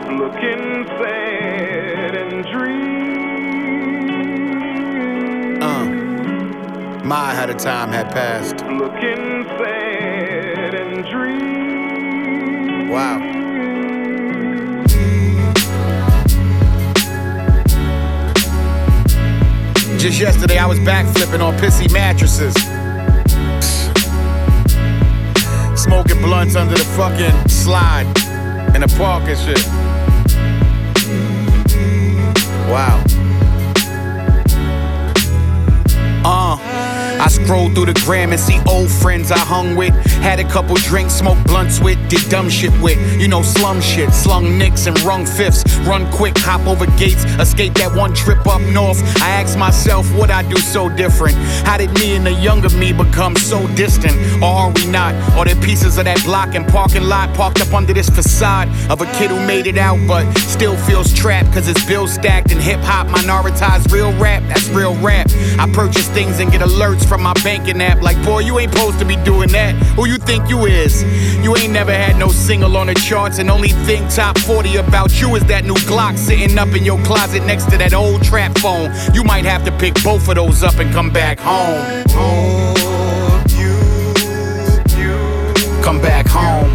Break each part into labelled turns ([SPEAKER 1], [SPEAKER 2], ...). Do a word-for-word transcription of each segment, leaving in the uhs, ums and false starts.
[SPEAKER 1] looking sad and dream.
[SPEAKER 2] Uh, my how the time had passed.
[SPEAKER 1] Looking sad and dream.
[SPEAKER 2] Wow. Just yesterday I was backflipping on pissy mattresses, smoking blunts under the fucking slide in the park and shit. Wow. Uh, I scroll through the gram and see old friends I hung with. Had a couple drinks, smoked blunts with, did dumb shit with. You know, slum shit, slung nicks and rung fifths. Run quick, hop over gates, escape that one trip up north. I asked myself, what I do so different? How did me and the younger me become so distant? Or are we not? Are there pieces of that block and parking lot parked up under this facade of a kid who made it out but still feels trapped cause his bills stacked in hip-hop minoritized real rap? That's real rap. I purchase things and get alerts from my banking app like, boy, you ain't supposed to be doing that. Who you think you is? You ain't never had no single on the charts, and only thing top forty about you is that new Glock sitting up in your closet next to that old trap phone. You might have to pick both of those up and come back home.
[SPEAKER 1] Oh, you, you.
[SPEAKER 2] Come back home.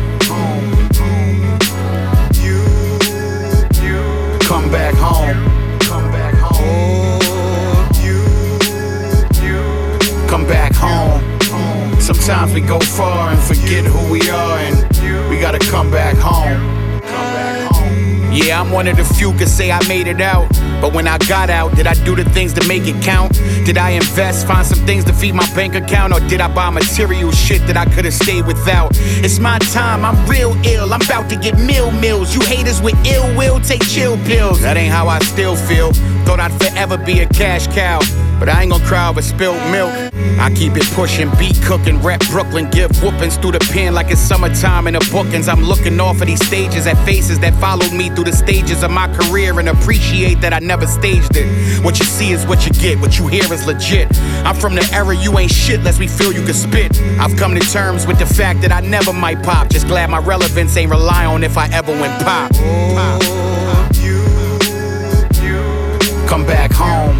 [SPEAKER 1] You, you.
[SPEAKER 2] Come back home.
[SPEAKER 1] Come back home. Oh, you, you.
[SPEAKER 2] Come back home. Sometimes we go far and forget who we are, and we gotta come back home.
[SPEAKER 1] Come back home.
[SPEAKER 2] Yeah, I'm one of the few can say I made it out. But when I got out, did I do the things to make it count? Did I invest, find some things to feed my bank account? Or did I buy material shit that I could've stayed without? It's my time, I'm real ill. I'm about to get meal meals. You haters with ill will, take chill pills. That ain't how I still feel. Thought I'd forever be a cash cow, but I ain't gon' cry over spilled milk. I keep it pushing, beat cooking, rep Brooklyn, give whoopings through the pen like it's summertime in the bookings. I'm looking off of these stages at faces that followed me through the stages of my career and appreciate that I never staged it. What you see is what you get, what you hear is legit. I'm from the era you ain't shit lest we feel you can spit. I've come to terms with the fact that I never might pop. Just glad my relevance ain't rely on if I ever went pop.
[SPEAKER 1] Oh, you, you.
[SPEAKER 2] Come back home.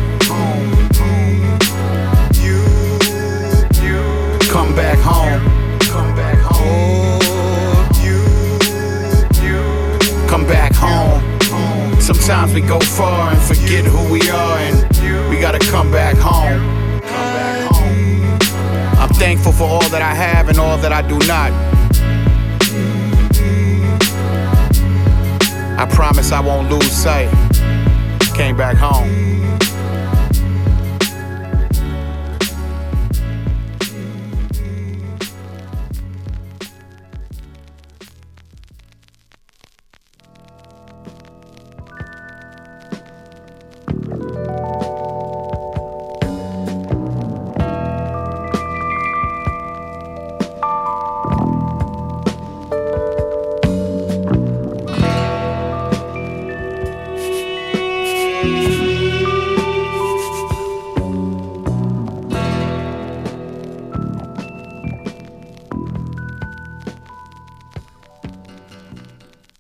[SPEAKER 1] You, you.
[SPEAKER 2] Come back home.
[SPEAKER 1] Come back home. Oh, you, you.
[SPEAKER 2] Come back home. Sometimes we go far and forget who we are, and we gotta come back home.
[SPEAKER 1] Come back home.
[SPEAKER 2] I'm thankful for all that I have and all that I do not. I promise I won't lose sight. Came back home.